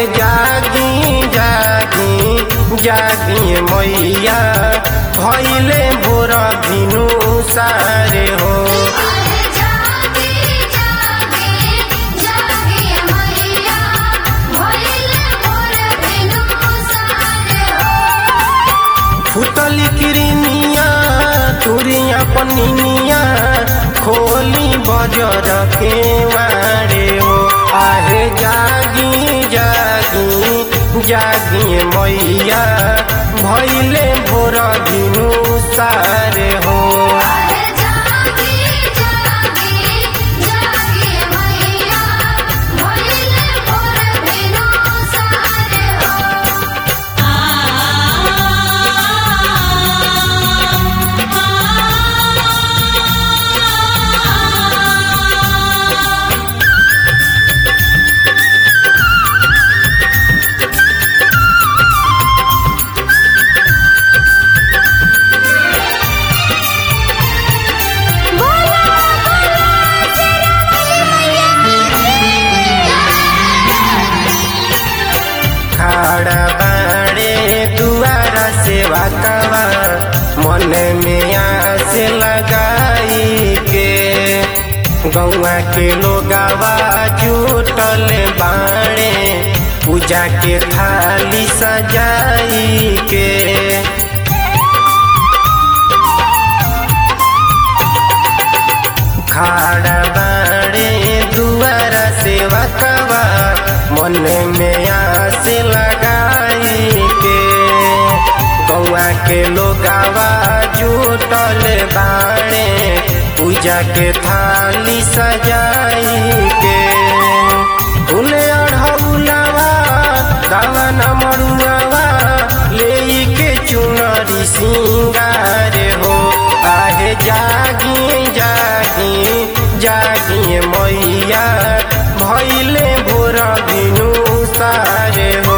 जागी जागी जागी मैया भइले भोर भिनु सारे हो। फुटली किरनिया तुरिया पनिनिया खोली बजर के वारे हो। आहे जागी जागी जागी मैया भइले भोर भिनु सारे हो। खड़ा बाड़े दुआरा सेवा कवा मन में आस लगाई के गौआ के लोगावा जुटल बाड़े पूजा के थाली सजाई के। खड़ा बाड़े दुआरा सेवा कवा मन में आस लगाई के गौआ के लोगावा जुटल बाड़े पूजा के थाली सजाई के। फूले अढ़ौलावा दावा न मरुआवा ले के चुनरी सिंगार हो। आहे जागी जागी जागी मैया भइले भोर भिनु सारे हो।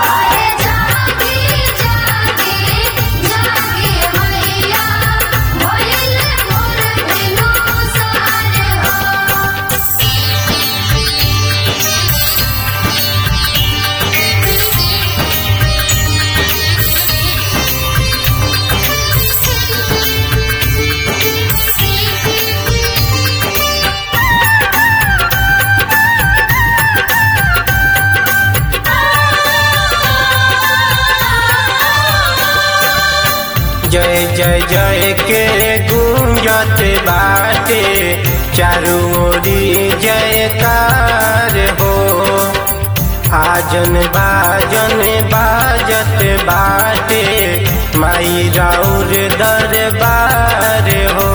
जय जय जय के गूंजत बाटे चारों ओरी जयकार हो। आजन बाजन बाजत बाटे माई राउर दरबार हो।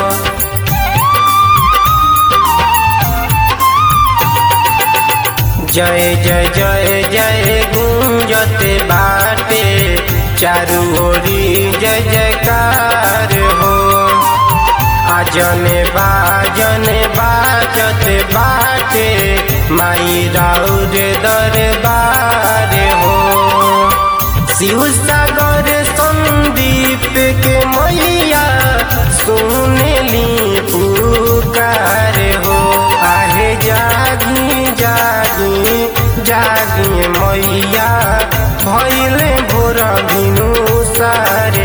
जय जय जय जय गूंजत बाटे चारों ओरी जय जयकार हो। आजन बाजन बाजत बाटे माई राउर दरबार हो। शिव सागर संदीप के मैया सुनली पुकार हो। आहे जागी जागी जागी मैया भइले भोर भिनु सारे